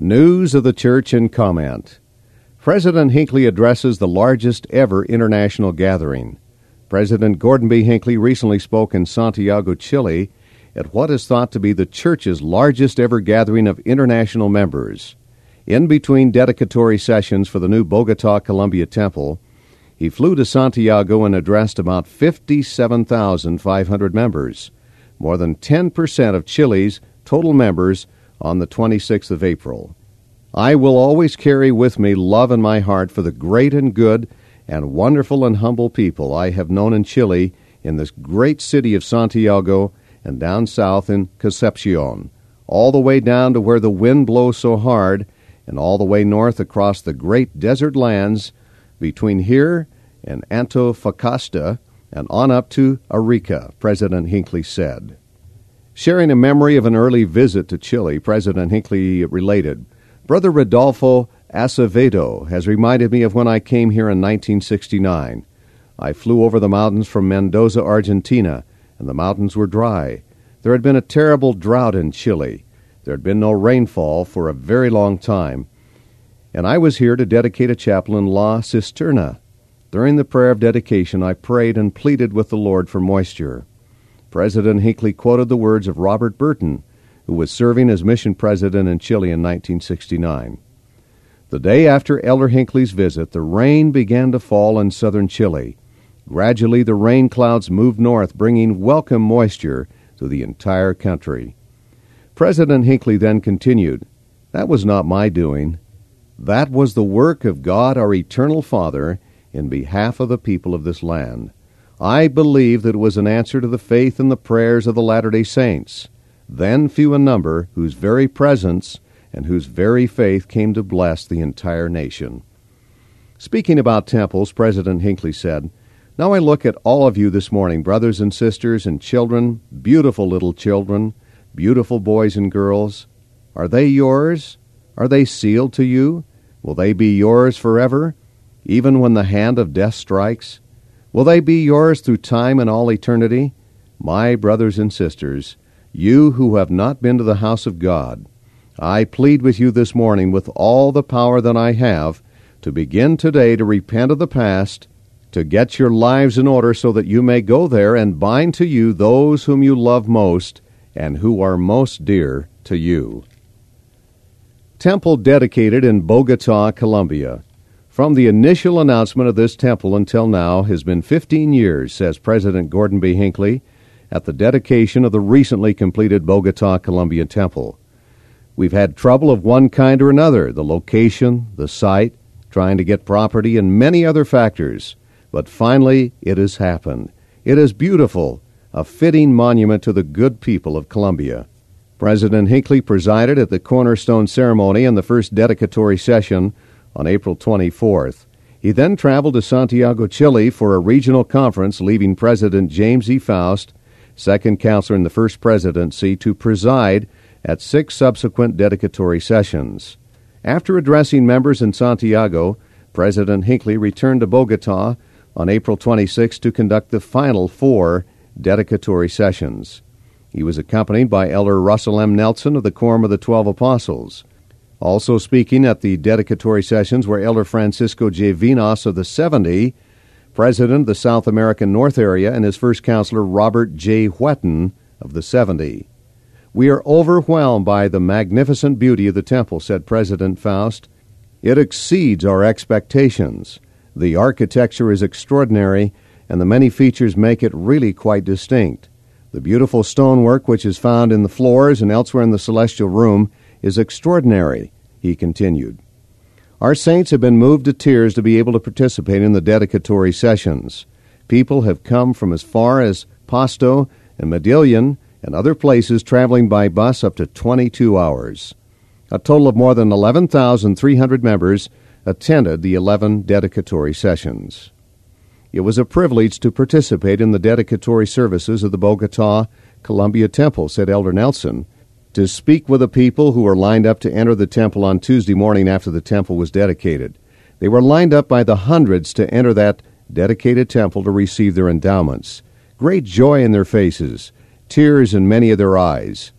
News of the Church and Comment. President Hinckley addresses the largest ever international gathering. President Gordon B. Hinckley recently spoke in Santiago, Chile, at what is thought to be the Church's largest ever gathering of international members. In between dedicatory sessions for the new Bogota, Colombia temple, he flew to Santiago and addressed about 57,500 members, more than 10% of Chile's total members, on the 26th of April. I will always carry with me love in my heart for the great and good and wonderful and humble people I have known in Chile, in this great city of Santiago, and down south in Concepcion, all the way down to where the wind blows so hard, and all the way north across the great desert lands between here and Antofagasta and on up to Arica, President Hinckley said. Sharing a memory of an early visit to Chile, President Hinckley related, "Brother Rodolfo Acevedo has reminded me of when I came here in 1969. I flew over the mountains from Mendoza, Argentina, and the mountains were dry. There had been a terrible drought in Chile. There had been no rainfall for a very long time, and I was here to dedicate a chapel in La Cisterna. During the prayer of dedication, I prayed and pleaded with the Lord for moisture." President Hinckley quoted the words of Robert Burton, who was serving as mission president in Chile in 1969. The day after Elder Hinckley's visit, the rain began to fall in southern Chile. Gradually, the rain clouds moved north, bringing welcome moisture to the entire country. President Hinckley then continued, "That was not my doing. That was the work of God, our eternal Father, in behalf of the people of this land. I believe that it was an answer to the faith and the prayers of the Latter-day Saints, then few in number, whose very presence and whose very faith came to bless the entire nation." Speaking about temples, President Hinckley said, "Now I look at all of you this morning, brothers and sisters and children, beautiful little children, beautiful boys and girls. Are they yours? Are they sealed to you? Will they be yours forever, even when the hand of death strikes? Will they be yours through time and all eternity? My brothers and sisters, you who have not been to the house of God, I plead with you this morning with all the power that I have to begin today to repent of the past, to get your lives in order so that you may go there and bind to you those whom you love most and who are most dear to you." Temple dedicated in Bogota, Colombia. From the initial announcement of this temple until now has been 15 years, says President Gordon B. Hinckley, at the dedication of the recently completed Bogota, Colombia temple. We've had trouble of one kind or another, the location, the site, trying to get property, and many other factors. But finally, it has happened. It is beautiful, a fitting monument to the good people of Colombia. President Hinckley presided at the cornerstone ceremony and the first dedicatory session on April 24th. He then traveled to Santiago, Chile for a regional conference, leaving President James E. Faust, second counselor in the first presidency, to preside at 6 subsequent dedicatory sessions. After addressing members in Santiago, President Hinckley returned to Bogota on April 26 to conduct the final 4 dedicatory sessions. He was accompanied by Elder Russell M. Nelson of the Quorum of the 12 Apostles. Also speaking at the dedicatory sessions were Elder Francisco J. Vinas of the 70, President of the South American North Area, and his first counselor Robert J. Whetten of the 70. "We are overwhelmed by the magnificent beauty of the temple," said President Faust. "It exceeds our expectations. The architecture is extraordinary, and the many features make it really quite distinct. The beautiful stonework which is found in the floors and elsewhere in the celestial room is extraordinary," he continued. "Our saints have been moved to tears to be able to participate in the dedicatory sessions. People have come from as far as Pasto and Medellin and other places, traveling by bus up to 22 hours. A total of more than 11,300 members attended the 11 dedicatory sessions. It was a privilege to participate in the dedicatory services of the Bogota, Colombia Temple," said Elder Nelson, "to speak with the people who were lined up to enter the temple on Tuesday morning after the temple was dedicated. They were lined up by the hundreds to enter that dedicated temple to receive their endowments. Great joy in their faces, tears in many of their eyes.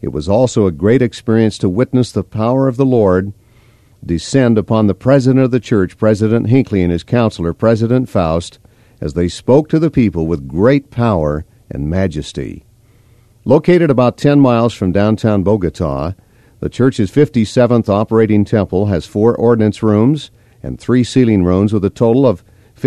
It was also a great experience to witness the power of the Lord descend upon the president of the church, President Hinckley, and his counselor, President Faust, as they spoke to the people with great power and majesty. Located about 10 miles from downtown Bogota, the church's 57th operating temple has 4 ordinance rooms and 3 sealing rooms with a total of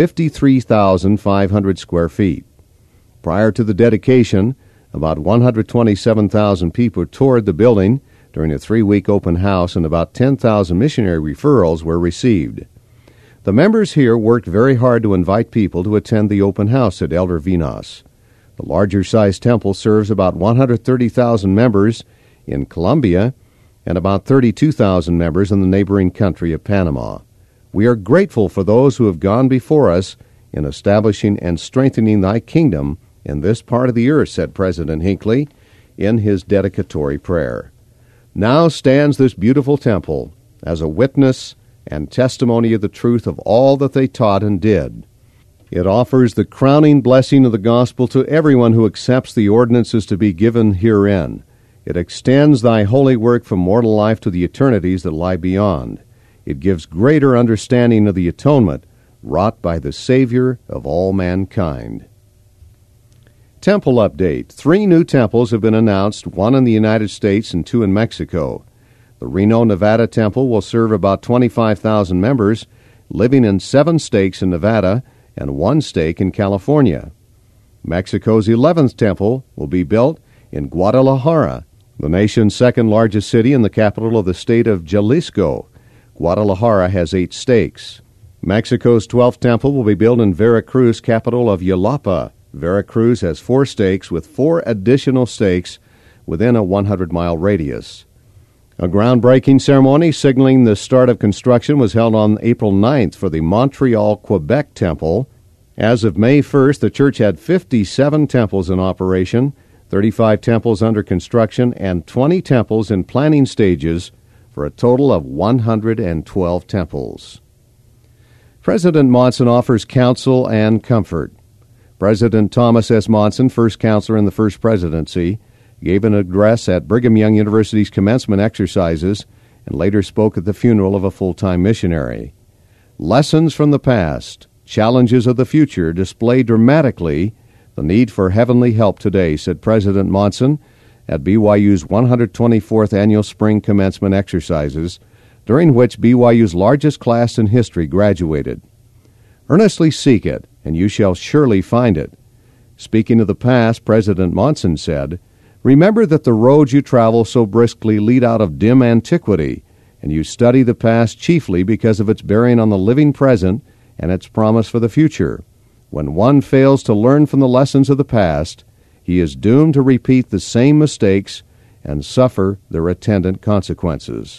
53,500 square feet. Prior to the dedication, about 127,000 people toured the building during a 3-week open house, and about 10,000 missionary referrals were received. The members here worked very hard to invite people to attend the open house, said Elder Vinas. The larger-sized temple serves about 130,000 members in Colombia and about 32,000 members in the neighboring country of Panama. We are grateful for those who have gone before us in establishing and strengthening thy kingdom in this part of the earth, said President Hinckley in his dedicatory prayer. Now stands this beautiful temple as a witness and testimony of the truth of all that they taught and did. It offers the crowning blessing of the gospel to everyone who accepts the ordinances to be given herein. It extends thy holy work from mortal life to the eternities that lie beyond. It gives greater understanding of the atonement wrought by the Savior of all mankind. Temple update. 3 new temples have been announced, 1 in the United States and 2 in Mexico. The Reno, Nevada temple will serve about 25,000 members living in 7 states in Nevada and 1 state in California. Mexico's 11th temple will be built in Guadalajara, the nation's second-largest city and the capital of the state of Jalisco. Guadalajara has 8 stakes. Mexico's 12th temple will be built in Veracruz, capital of Jalapa. Veracruz has 4 stakes with 4 additional stakes within a 100-mile radius. A groundbreaking ceremony signaling the start of construction was held on April 9th for the Montreal, Quebec temple. As of May 1st, the church had 57 temples in operation, 35 temples under construction, and 20 temples in planning stages for a total of 112 temples. President Monson offers counsel and comfort. President Thomas S. Monson, first counselor in the First Presidency, gave an address at Brigham Young University's commencement exercises and later spoke at the funeral of a full-time missionary. Lessons from the past, challenges of the future display dramatically the need for heavenly help today, said President Monson at BYU's 124th Annual Spring Commencement Exercises, during which BYU's largest class in history graduated. Earnestly seek it, and you shall surely find it. Speaking of the past, President Monson said, remember that the roads you travel so briskly lead out of dim antiquity, and you study the past chiefly because of its bearing on the living present and its promise for the future. When one fails to learn from the lessons of the past, he is doomed to repeat the same mistakes and suffer their attendant consequences.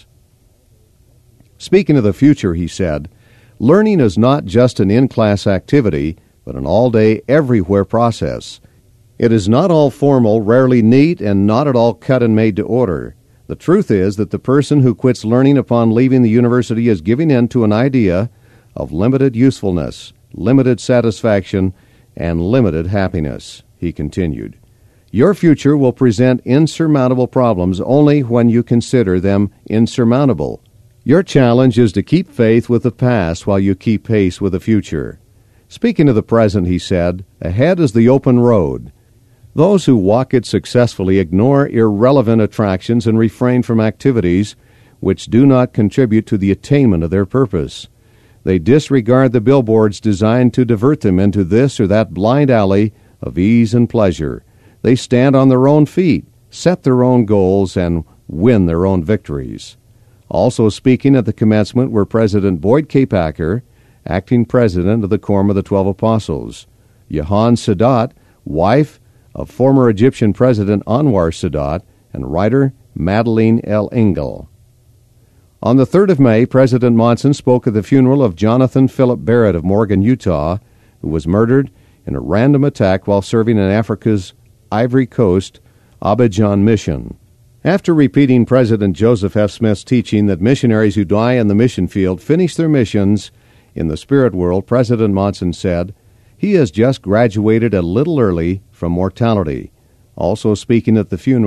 Speaking of the future, he said, learning is not just an in-class activity, but an all-day, everywhere process. It is not all formal, rarely neat, and not at all cut and made to order. The truth is that the person who quits learning upon leaving the university is giving in to an idea of limited usefulness, limited satisfaction, and limited happiness, he continued. Your future will present insurmountable problems only when you consider them insurmountable. Your challenge is to keep faith with the past while you keep pace with the future. Speaking of the present, he said, ahead is the open road. Those who walk it successfully ignore irrelevant attractions and refrain from activities which do not contribute to the attainment of their purpose. They disregard the billboards designed to divert them into this or that blind alley of ease and pleasure. They stand on their own feet, set their own goals, and win their own victories. Also speaking at the commencement were President Boyd K. Packer, acting president of the Quorum of the 12 Apostles, Jehan Sadat, wife of former Egyptian President Anwar Sadat, and writer Madeleine L. Engel. On the 3rd of May, President Monson spoke at the funeral of Jonathan Philip Barrett of Morgan, Utah, who was murdered in a random attack while serving in Africa's Ivory Coast Abidjan mission. After repeating President Joseph F. Smith's teaching that missionaries who die in the mission field finish their missions in the spirit world, President Monson said, he has just graduated a little early from mortality. Also speaking at the funeral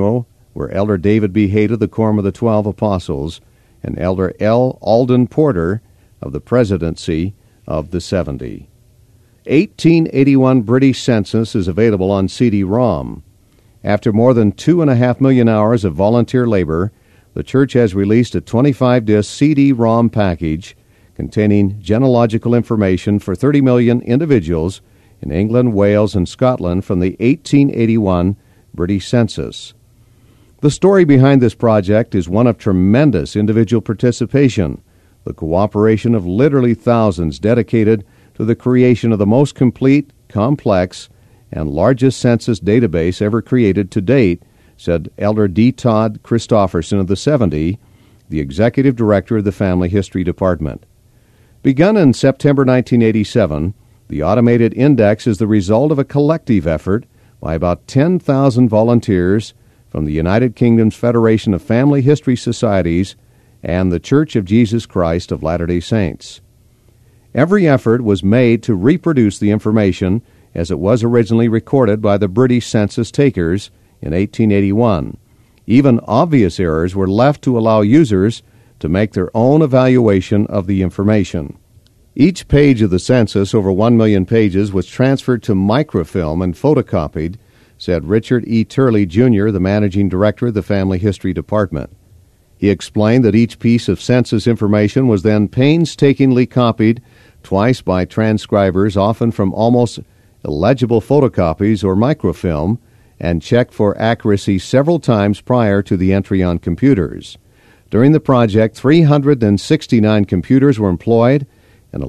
were Elder David B. Hayde of the Quorum of the 12 Apostles and Elder L. Alden Porter of the Presidency of the 70. 1881 British Census is available on CD-ROM. After more than 2.5 million hours of volunteer labor, the Church has released a 25-disc CD-ROM package containing genealogical information for 30 million individuals in England, Wales, and Scotland from the 1881 British Census. The story behind this project is one of tremendous individual participation, the cooperation of literally thousands dedicated to the creation of the most complete, complex, and largest census database ever created to date, said Elder D. Todd Christofferson of the 70, the Executive Director of the Family History Department. Begun in September 1987, the automated index is the result of a collective effort by about 10,000 volunteers from the United Kingdom's Federation of Family History Societies and the Church of Jesus Christ of Latter-day Saints. Every effort was made to reproduce the information as it was originally recorded by the British census takers in 1881. Even obvious errors were left to allow users to make their own evaluation of the information. Each page of the census, over 1 million pages, was transferred to microfilm and photocopied, said Richard E. Turley, Jr., the Managing Director of the Family History Department. He explained that each piece of census information was then painstakingly copied twice by transcribers, often from almost illegible photocopies or microfilm, and checked for accuracy several times prior to the entry on computers. During the project, 369 computers were employed, and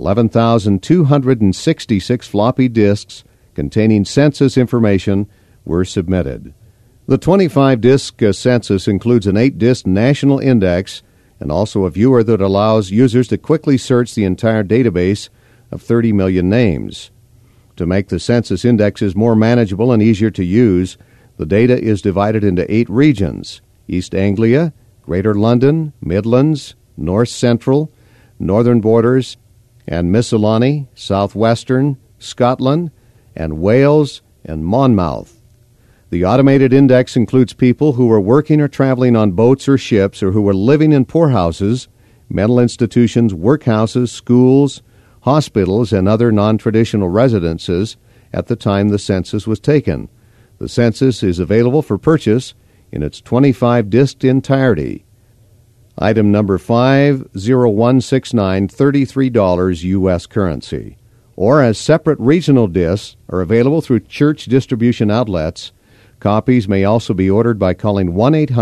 11,266 floppy disks containing census information were submitted. The 25-disc census includes an 8-disc national index and also a viewer that allows users to quickly search the entire database of 30 million names. To make the census indexes more manageable and easier to use, the data is divided into 8 regions: East Anglia, Greater London, Midlands, North Central, Northern Borders, and Miscellany, Southwestern, Scotland, and Wales and Monmouth. The automated index includes people who are working or traveling on boats or ships or who are living in poorhouses, mental institutions, workhouses, schools, hospitals, and other non-traditional residences at the time the census was taken. The census is available for purchase in its 25-disc entirety. Item number 50169, $33 U.S. currency. Or as separate regional discs are available through church distribution outlets. Copies may also be ordered by calling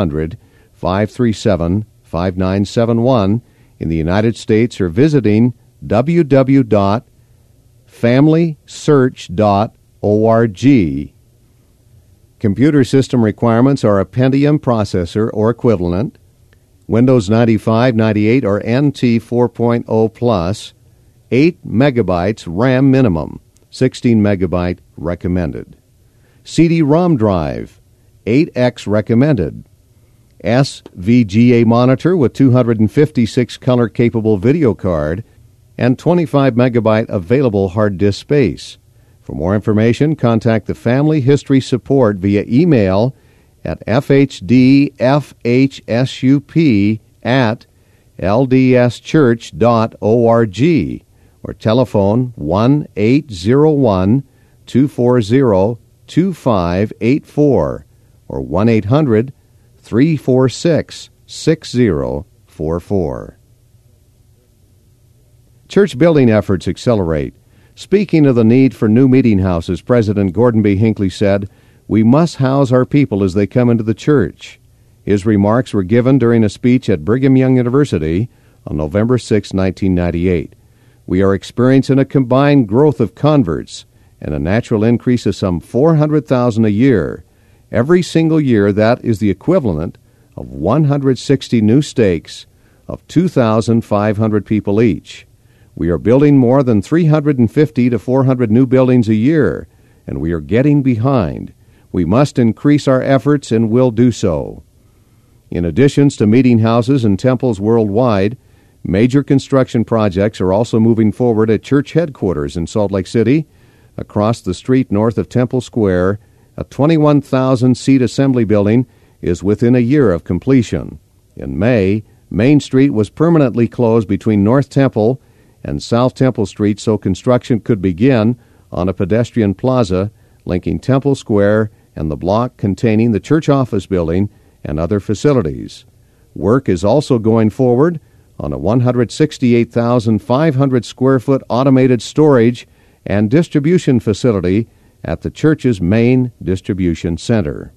1-800-537-5971 in the United States or visiting www.familysearch.org. Computer system requirements are a Pentium processor or equivalent, Windows 95, 98, or NT 4.0 Plus, 8 megabytes RAM minimum, 16 megabyte recommended. CD-ROM drive, 8X recommended. SVGA monitor with 256 color-capable video card and 25 megabyte available hard disk space. For more information, contact the Family History Support via email at fhdfhsup@ldschurch.org or telephone 1-801-240-2584 or 1-800-346-6044. Church building efforts accelerate. Speaking of the need for new meeting houses, President Gordon B. Hinckley said, "We must house our people as they come into the church." His remarks were given during a speech at Brigham Young University on November 6, 1998. We are experiencing a combined growth of converts and a natural increase of some 400,000 a year. Every single year, that is the equivalent of 160 new stakes of 2,500 people each. We are building more than 350 to 400 new buildings a year, and we are getting behind. We must increase our efforts and will do so. In addition to meeting houses and temples worldwide, major construction projects are also moving forward at church headquarters in Salt Lake City. Across the street north of Temple Square, a 21,000-seat assembly building is within a year of completion. In May, Main Street was permanently closed between North Temple and South Temple Street so construction could begin on a pedestrian plaza linking Temple Square and the block containing the church office building and other facilities. Work is also going forward on a 168,500 square foot automated storage and distribution facility at the church's main distribution center.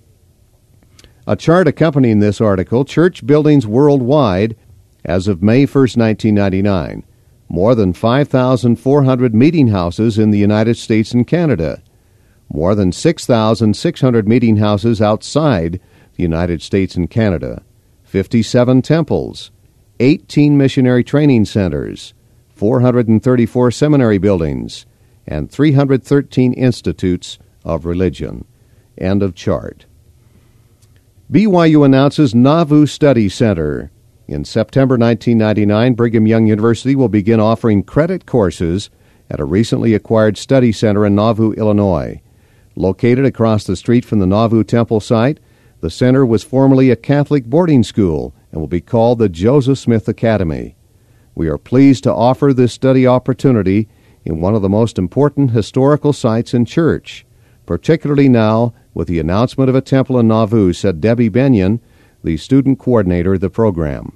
A chart accompanying this article, church buildings worldwide as of May 1, 1999. More than 5,400 meeting houses in the United States and Canada. More than 6,600 meeting houses outside the United States and Canada. 57 temples. 18 missionary training centers. 434 seminary buildings. And 313 institutes of religion. End of chart. BYU announces Nauvoo Study Center. In September 1999, Brigham Young University will begin offering credit courses at a recently acquired study center in Nauvoo, Illinois. Located across the street from the Nauvoo Temple site, the center was formerly a Catholic boarding school and will be called the Joseph Smith Academy. We are pleased to offer this study opportunity in one of the most important historical sites in church, particularly now with the announcement of a temple in Nauvoo, said Debbie Benyon, the student coordinator of the program.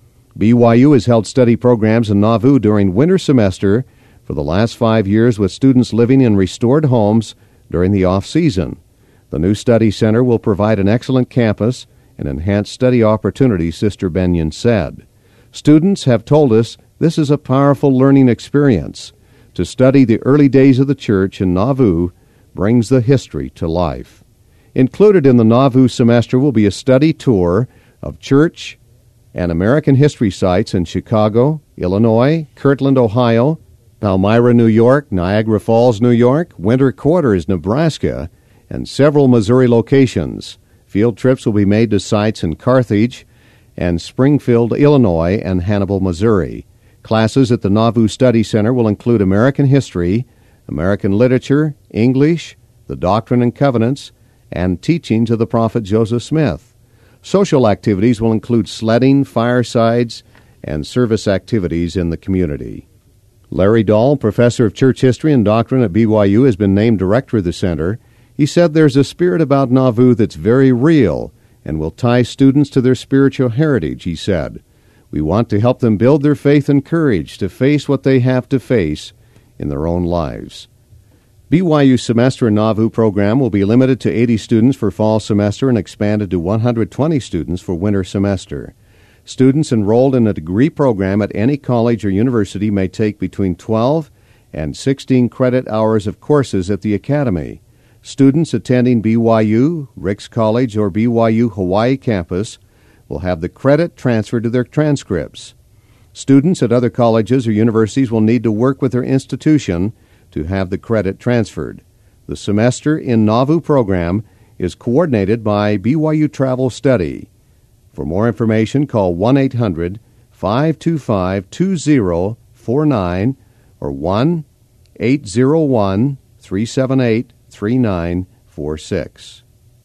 BYU has held study programs in Nauvoo during winter semester for the last 5 years with students living in restored homes during the off-season. The new study center will provide an excellent campus and enhanced study opportunities, Sister Benyon said. Students have told us this is a powerful learning experience. To study the early days of the church in Nauvoo brings the history to life. Included in the Nauvoo semester will be a study tour of church and American history sites in Chicago, Illinois, Kirtland, Ohio, Palmyra, New York, Niagara Falls, New York, Winter Quarters, Nebraska, and several Missouri locations. Field trips will be made to sites in Carthage and Springfield, Illinois, and Hannibal, Missouri. Classes at the Nauvoo Study Center will include American history, American literature, English, the Doctrine and Covenants, and teachings of the prophet Joseph Smith. Social activities will include sledding, firesides, and service activities in the community. Larry Dahl, professor of church history and doctrine at BYU, has been named director of the center. He said there's a spirit about Nauvoo that's very real and will tie students to their spiritual heritage, he said. We want to help them build their faith and courage to face what they have to face in their own lives. BYU's semester in Nauvoo program will be limited to 80 students for fall semester and expanded to 120 students for winter semester. Students enrolled in a degree program at any college or university may take between 12 and 16 credit hours of courses at the academy. Students attending BYU, Ricks College, or BYU Hawaii campus will have the credit transferred to their transcripts. Students at other colleges or universities will need to work with their institution to have the credit transferred. The semester in Nauvoo program is coordinated by BYU Travel Study. For more information, call 1-800-525-2049 or 1-801-378-3946.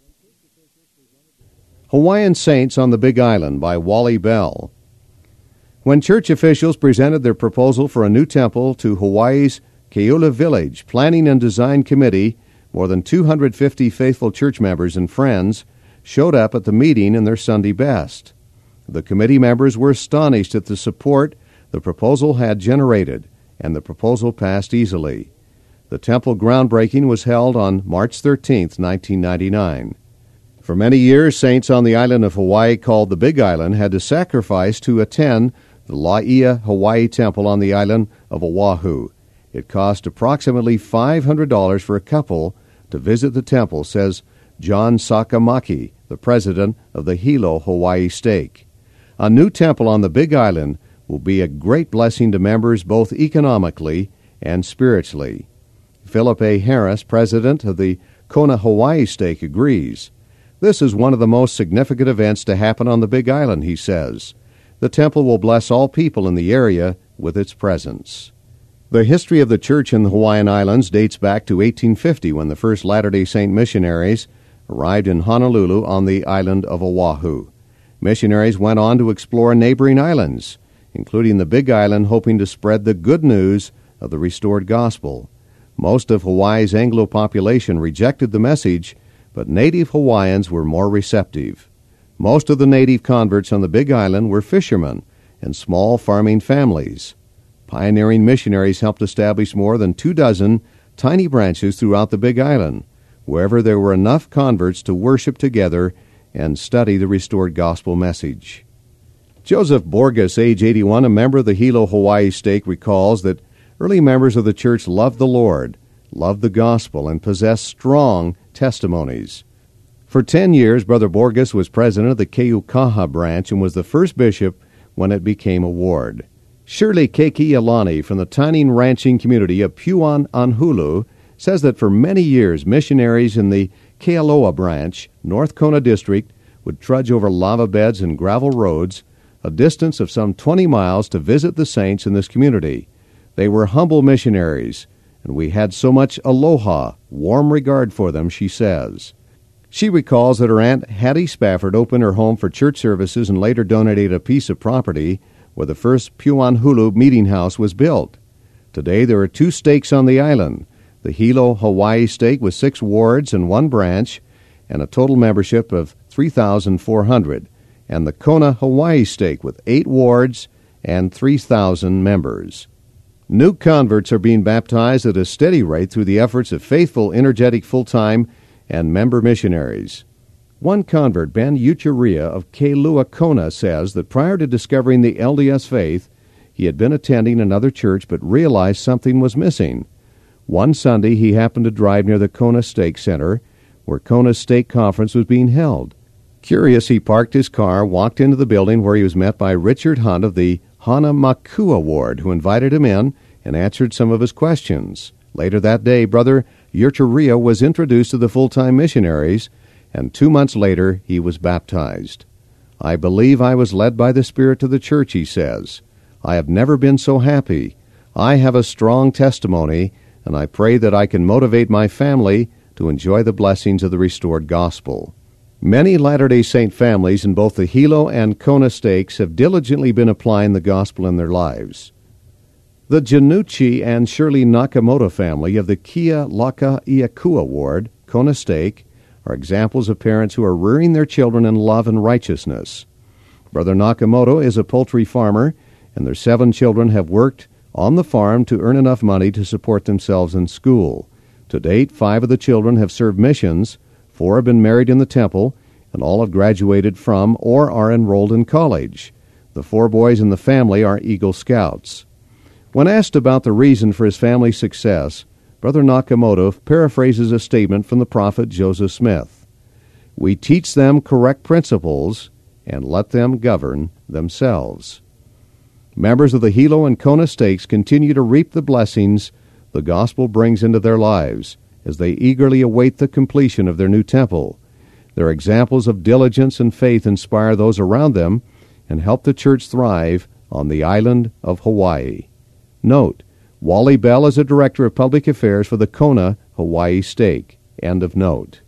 Hawaiian Saints on the Big Island by Wally Bell. When church officials presented their proposal for a new temple to Hawaii's Keula Village Planning and Design Committee, more than 250 faithful church members and friends showed up at the meeting in their Sunday best. The committee members were astonished at the support the proposal had generated, and the proposal passed easily. The temple groundbreaking was held on March 13, 1999. For many years, saints on the island of Hawaii called the Big Island had to sacrifice to attend the Laia Hawaii Temple on the island of Oahu. It cost approximately $500 for a couple to visit the temple, says John Sakamaki, the president of the Hilo Hawaii Stake. A new temple on the Big Island will be a great blessing to members both economically and spiritually. Philip A. Harris, president of the Kona Hawaii Stake, agrees. This is one of the most significant events to happen on the Big Island, he says. The temple will bless all people in the area with its presence. The history of the church in the Hawaiian Islands dates back to 1850 when the first Latter-day Saint missionaries arrived in Honolulu on the island of Oahu. Missionaries went on to explore neighboring islands, including the Big Island, hoping to spread the good news of the restored gospel. Most of Hawaii's Anglo population rejected the message, but native Hawaiians were more receptive. Most of the native converts on the Big Island were fishermen and small farming families. Pioneering missionaries helped establish more than 24 tiny branches throughout the Big Island, wherever there were enough converts to worship together and study the restored gospel message. Joseph Borges, age 81, a member of the Hilo Hawaii stake, recalls that early members of the church loved the Lord, loved the gospel, and possessed strong testimonies. For 10 years, Brother Borges was president of the Keukaha branch and was the first bishop when it became a ward. Shirley Kekialani from the tiny ranching community of Pu'an-Anhulu says that for many years, missionaries in the Kealoha branch, North Kona district, would trudge over lava beds and gravel roads, a distance of some 20 miles, to visit the saints in this community. They were humble missionaries, and we had so much aloha, warm regard for them, she says. She recalls that her Aunt Hattie Spafford opened her home for church services and later donated a piece of property where the first Pu'anhulu meeting house was built. Today there are 2 stakes on the island, the Hilo Hawaii stake with 6 wards and 1 branch, and a total membership of 3,400, and the Kona Hawaii stake with 8 wards and 3,000 members. New converts are being baptized at a steady rate through the efforts of faithful, energetic, full-time, and member missionaries. One convert, Ben Uchuria of Kailua Kona, says that prior to discovering the LDS faith, he had been attending another church but realized something was missing. One Sunday, he happened to drive near the Kona Stake Center, where Kona's stake conference was being held. Curious, he parked his car, walked into the building, where he was met by Richard Hunt of the Hana Makua Ward, who invited him in and answered some of his questions. Later that day, Brother Uchuria was introduced to the full-time missionaries, and 2 months later he was baptized. I believe I was led by the Spirit to the church, he says. I have never been so happy. I have a strong testimony, and I pray that I can motivate my family to enjoy the blessings of the restored gospel. Many Latter-day Saint families in both the Hilo and Kona stakes have diligently been applying the gospel in their lives. The Janucci and Shirley Nakamoto family of the Kia Laka Iakua Ward, Kona stake, are examples of parents who are rearing their children in love and righteousness. Brother Nakamoto is a poultry farmer, and their 7 children have worked on the farm to earn enough money to support themselves in school. To date, 5 of the children have served missions, 4 have been married in the temple, and all have graduated from or are enrolled in college. The 4 boys in the family are Eagle Scouts. When asked about the reason for his family's success, Brother Nakamoto paraphrases a statement from the prophet Joseph Smith. We teach them correct principles and let them govern themselves. Members of the Hilo and Kona stakes continue to reap the blessings the gospel brings into their lives as they eagerly await the completion of their new temple. Their examples of diligence and faith inspire those around them and help the church thrive on the island of Hawaii. Note, Wally Bell is a Director of Public Affairs for the Kona Hawaii stake. End of note.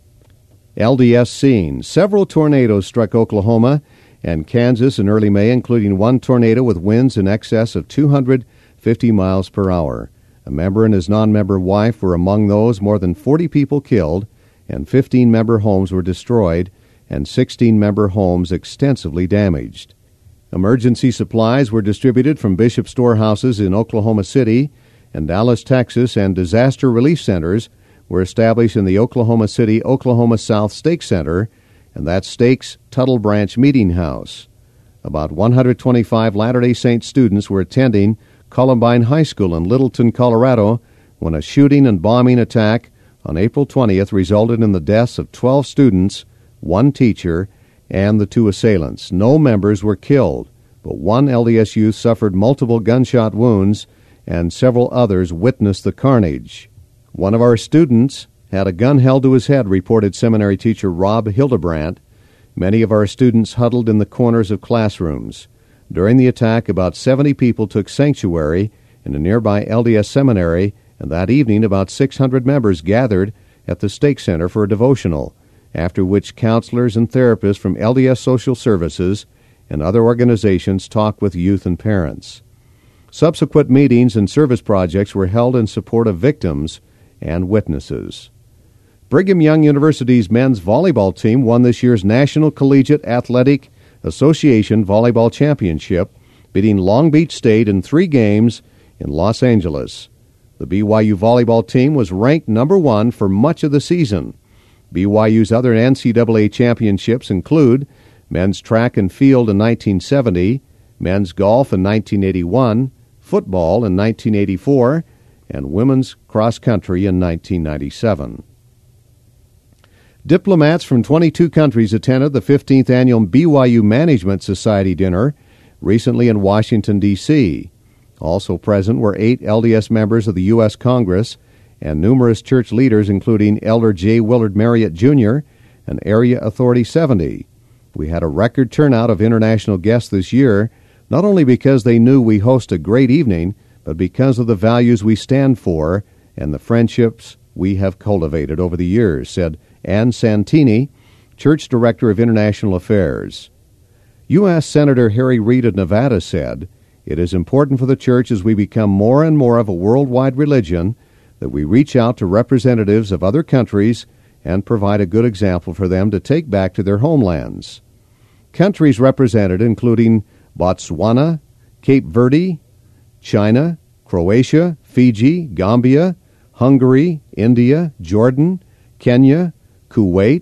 LDS scene. Several tornadoes struck Oklahoma and Kansas in early May, including one tornado with winds in excess of 250 miles per hour. A member and his non-member wife were among those. More than 40 people killed, and 15-member homes were destroyed, and 16-member homes extensively damaged. Emergency supplies were distributed from Bishop storehouses in Oklahoma City and Dallas, Texas, and disaster relief centers were established in the Oklahoma City, Oklahoma South Stake Center, and that stake's Tuttle Branch Meeting House. About 125 Latter-day Saint students were attending Columbine High School in Littleton, Colorado, when a shooting and bombing attack on April 20th resulted in the deaths of 12 students, 1 teacher, and the 2 assailants. No members were killed, but 1 LDS youth suffered multiple gunshot wounds, and several others witnessed the carnage. One of our students had a gun held to his head, reported seminary teacher Rob Hildebrandt. Many of our students huddled in the corners of classrooms. During the attack, about 70 people took sanctuary in a nearby LDS seminary, and that evening about 600 members gathered at the Stake Center for a devotional. after which counselors and therapists from LDS Social Services and other organizations talk with youth and parents. Subsequent meetings and service projects were held in support of victims and witnesses. Brigham Young University's men's volleyball team won this year's National Collegiate Athletic Association Volleyball Championship, beating Long Beach State in 3 games in Los Angeles. The BYU volleyball team was ranked number 1 for much of the season. BYU's other NCAA championships include men's track and field in 1970, men's golf in 1981, football in 1984, and women's cross country in 1997. Diplomats from 22 countries attended the 15th annual BYU Management Society dinner recently in Washington, D.C. Also present were 8 LDS members of the U.S. Congress and numerous church leaders, including Elder J. Willard Marriott, Jr. and Area Authority 70. We had a record turnout of international guests this year, not only because they knew we host a great evening, but because of the values we stand for and the friendships we have cultivated over the years, said Ann Santini, Church Director of International Affairs. U.S. Senator Harry Reid of Nevada said, "It is important for the church as we become more and more of a worldwide religion that we reach out to representatives of other countries and provide a good example for them to take back to their homelands." Countries represented including Botswana, Cape Verde, China, Croatia, Fiji, Gambia, Hungary, India, Jordan, Kenya, Kuwait,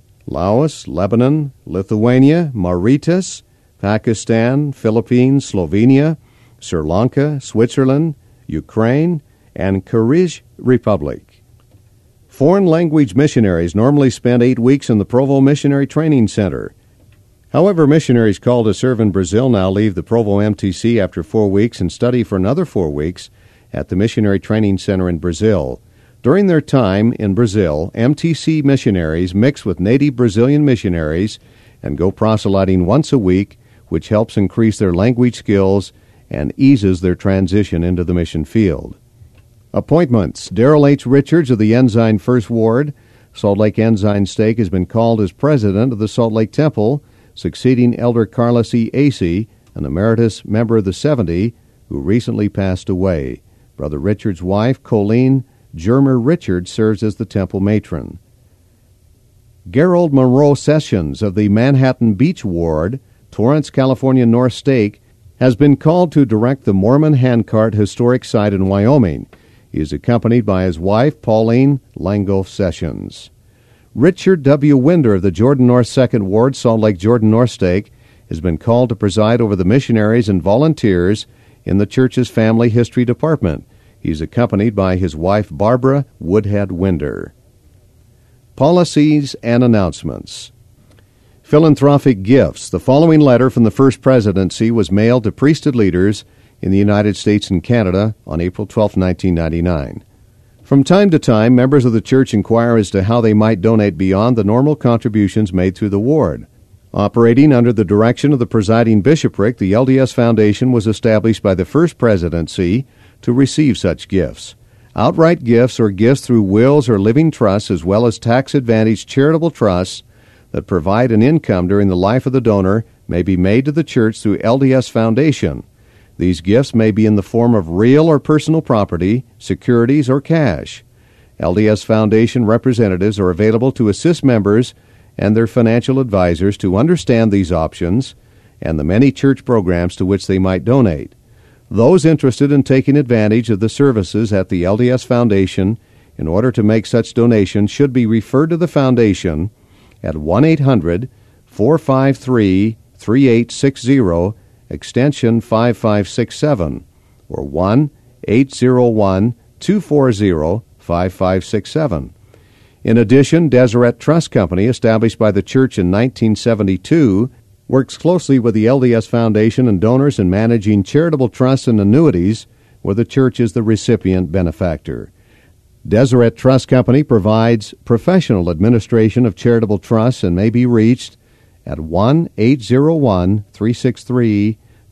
Laos, Lebanon, Lithuania, Mauritius, Pakistan, Philippines, Slovenia, Sri Lanka, Switzerland, Ukraine, and Kyrgyz Republic. Foreign language missionaries normally spend 8 weeks in the Provo Missionary Training Center. However, missionaries called to serve in Brazil now leave the Provo MTC after 4 weeks and study for another 4 weeks at the Missionary Training Center in Brazil. During their time in Brazil, MTC missionaries mix with native Brazilian missionaries and go proselyting once a week, which helps increase their language skills and eases their transition into the mission field. Appointments. Darrell H. Richards of the Ensign First Ward, Salt Lake Ensign Stake, has been called as president of the Salt Lake Temple, succeeding Elder Carlos E. Acey, an emeritus member of the 70, who recently passed away. Brother Richards' wife, Colleen Germer Richards, serves as the temple matron. Gerald Monroe Sessions of the Manhattan Beach Ward, Torrance, California North Stake, has been called to direct the Mormon Handcart Historic Site in Wyoming. He is accompanied by his wife, Pauline Langolf Sessions. Richard W. Winder of the Jordan North 2nd Ward, Salt Lake Jordan North Stake, has been called to preside over the missionaries and volunteers in the church's Family History Department. He's accompanied by his wife, Barbara Woodhead Winder. Policies and announcements. Philanthropic gifts. The following letter from the First Presidency was mailed to priesthood leaders in the United States and Canada on April 12, 1999. From time to time, members of the church inquire as to how they might donate beyond the normal contributions made through the ward. Operating under the direction of the presiding bishopric, the LDS Foundation was established by the First Presidency to receive such gifts. Outright gifts or gifts through wills or living trusts, as well as tax-advantaged charitable trusts that provide an income during the life of the donor, may be made to the church through LDS Foundation. These gifts may be in the form of real or personal property, securities, or cash. LDS Foundation representatives are available to assist members and their financial advisors to understand these options and the many church programs to which they might donate. Those interested in taking advantage of the services at the LDS Foundation in order to make such donations should be referred to the Foundation at 1-800-453-3860, extension 5567, or 1-801-240-5567. In addition, Deseret Trust Company, established by the church in 1972, works closely with the LDS Foundation and donors in managing charitable trusts and annuities where the church is the recipient benefactor. Deseret Trust Company provides professional administration of charitable trusts and may be reached at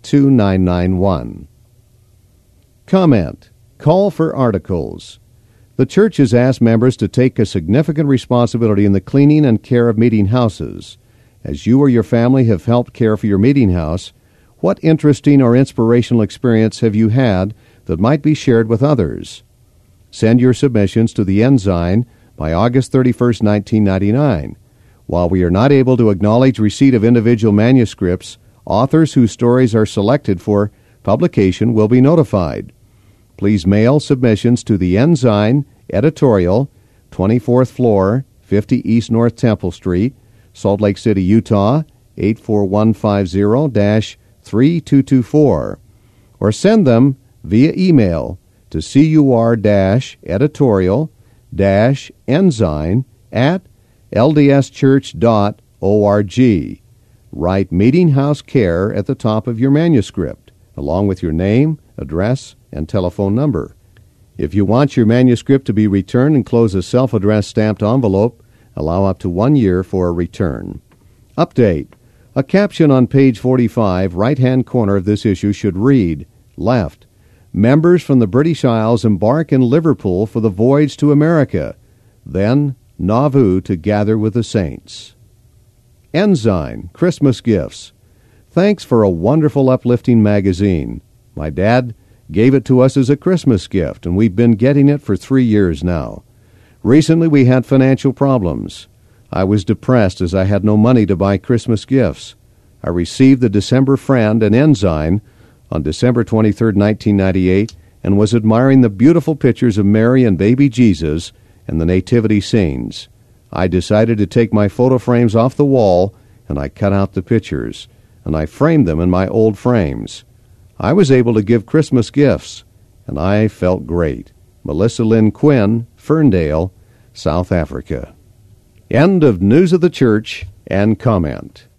1-801-363-2991. Comment. Call for articles. The church has asked members to take a significant responsibility in the cleaning and care of meeting houses. As you or your family have helped care for your meeting house, what interesting or inspirational experience have you had that might be shared with others? Send your submissions to the Ensign by August 31st, 1999. While we are not able to acknowledge receipt of individual manuscripts, authors whose stories are selected for publication will be notified. Please mail submissions to the Ensign, Editorial, 24th floor, 50 East North Temple Street, Salt Lake City, Utah, 84150-3224, or send them via email to cur-ensign@ldschurch.org. Write Meeting House Care at the top of your manuscript, along with your name, address, and telephone number. If you want your manuscript to be returned, enclose a self-addressed stamped envelope. Allow up to 1 year for a return. Update. A caption on page 45, right-hand corner of this issue should read, left, members from the British Isles embark in Liverpool for the voyage to America, then Nauvoo to gather with the saints. Ensign, Christmas Gifts. Thanks for a wonderful, uplifting magazine. My dad gave it to us as a Christmas gift, and we've been getting it for 3 years now. Recently, we had financial problems. I was depressed as I had no money to buy Christmas gifts. I received the December Friend and Ensign on December 23, 1998, and was admiring the beautiful pictures of Mary and baby Jesus and the nativity scenes. I decided to take my photo frames off the wall, and I cut out the pictures, and I framed them in my old frames. I was able to give Christmas gifts, and I felt great. Melissa Lynn Quinn, Ferndale, South Africa. End of News of the Church and comment.